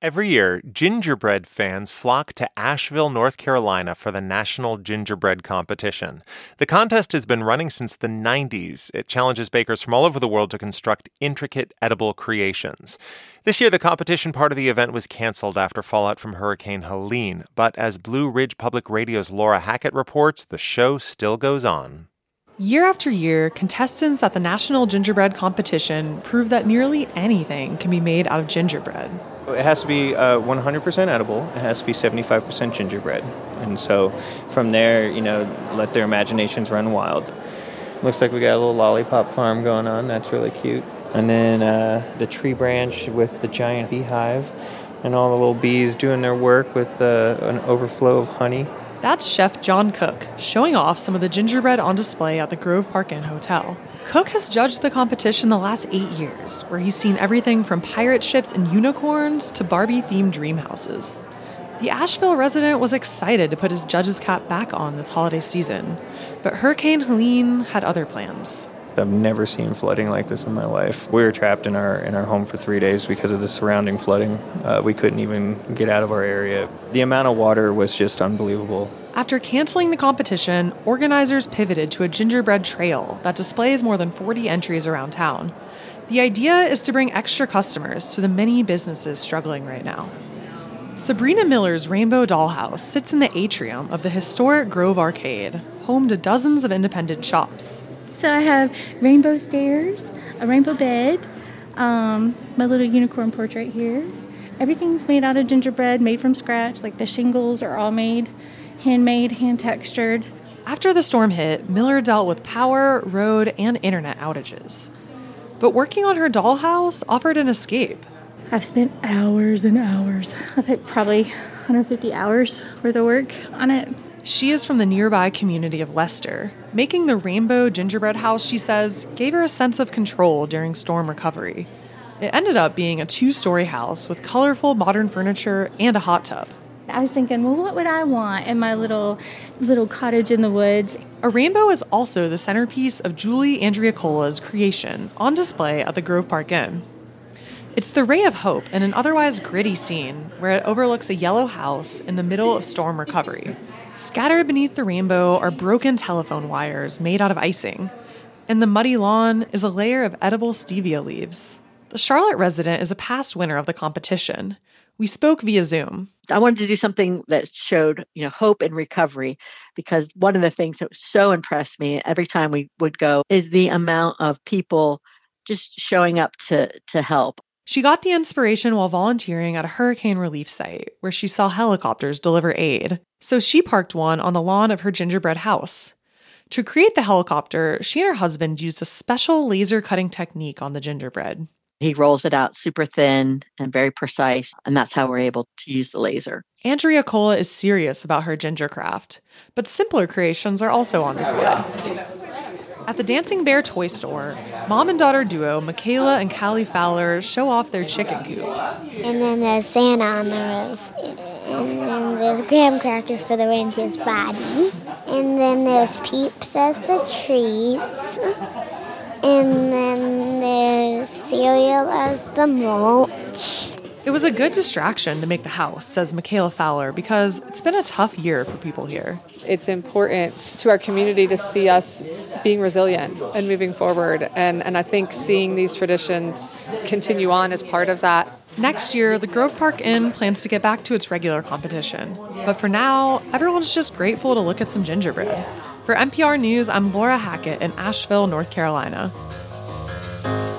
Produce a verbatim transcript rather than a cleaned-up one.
Every year, gingerbread fans flock to Asheville, North Carolina for the National Gingerbread Competition. The contest has been running since the nineties. It challenges bakers from all over the world to construct intricate, edible creations. This year, the competition part of the event was canceled after fallout from Hurricane Helene. But as Blue Ridge Public Radio's Laura Hackett reports, the show still goes on. Year after year, contestants at the National Gingerbread Competition prove that nearly anything can be made out of gingerbread. It has to be uh, one hundred percent edible. It has to be seventy-five percent gingerbread. And so from there, you know, let their imaginations run wild. Looks like we got a little lollipop farm going on. That's really cute. And then uh, the tree branch with the giant beehive and all the little bees doing their work with uh, an overflow of honey. That's Chef John Cook, showing off some of the gingerbread on display at the Grove Park Inn Hotel. Cook has judged the competition the last eight years, where he's seen everything from pirate ships and unicorns to Barbie-themed dream houses. The Asheville resident was excited to put his judge's cap back on this holiday season, but Hurricane Helene had other plans. I've never seen flooding like this in my life. We were trapped in our in our home for three days because of the surrounding flooding. Uh, we couldn't even get out of our area. The amount of water was just unbelievable. After canceling the competition, organizers pivoted to a gingerbread trail that displays more than forty entries around town. The idea is to bring extra customers to the many businesses struggling right now. Sabrina Miller's Rainbow Dollhouse sits in the atrium of the historic Grove Arcade, home to dozens of independent shops. So I have rainbow stairs, a rainbow bed, um, my little unicorn porch right here. Everything's made out of gingerbread, made from scratch. Like the shingles are all made, handmade, hand-textured. After the storm hit, Miller dealt with power, road, and internet outages. But working on her dollhouse offered an escape. I've spent hours and hours, I think probably one hundred fifty hours worth of work on it. She is from the nearby community of Lester. Making the rainbow gingerbread house, she says, gave her a sense of control during storm recovery. It ended up being a two-story house with colorful modern furniture and a hot tub. I was thinking, well, what would I want in my little little cottage in the woods? A rainbow is also the centerpiece of Julie Andriacola's creation on display at the Grove Park Inn. It's the ray of hope in an otherwise gritty scene where it overlooks a yellow house in the middle of storm recovery. Scattered beneath the rainbow are broken telephone wires made out of icing, and the muddy lawn is a layer of edible stevia leaves. The Charlotte resident is a past winner of the competition. We spoke via Zoom. I wanted to do something that showed, you know, hope and recovery, because one of the things that so impressed me every time we would go is the amount of people just showing up to to help. She got the inspiration while volunteering at a hurricane relief site where she saw helicopters deliver aid. So she parked one on the lawn of her gingerbread house. To create the helicopter, she and her husband used a special laser cutting technique on the gingerbread. He rolls it out super thin and very precise, and that's how we're able to use the laser. Andriacola is serious about her gingercraft, but simpler creations are also on display. At the Dancing Bear toy store, mom and daughter duo Michaela and Callie Fowler show off their chicken coop. And then there's Santa on the roof. And then there's graham crackers for the reindeer's body. And then there's Peeps as the trees. And then there's cereal as the mulch. It was a good distraction to make the house, says Michaela Fowler, because it's been a tough year for people here. It's important to our community to see us being resilient and moving forward. And, and I think seeing these traditions continue on is part of that. Next year, the Grove Park Inn plans to get back to its regular competition. But for now, everyone's just grateful to look at some gingerbread. For N P R News, I'm Laura Hackett in Asheville, North Carolina.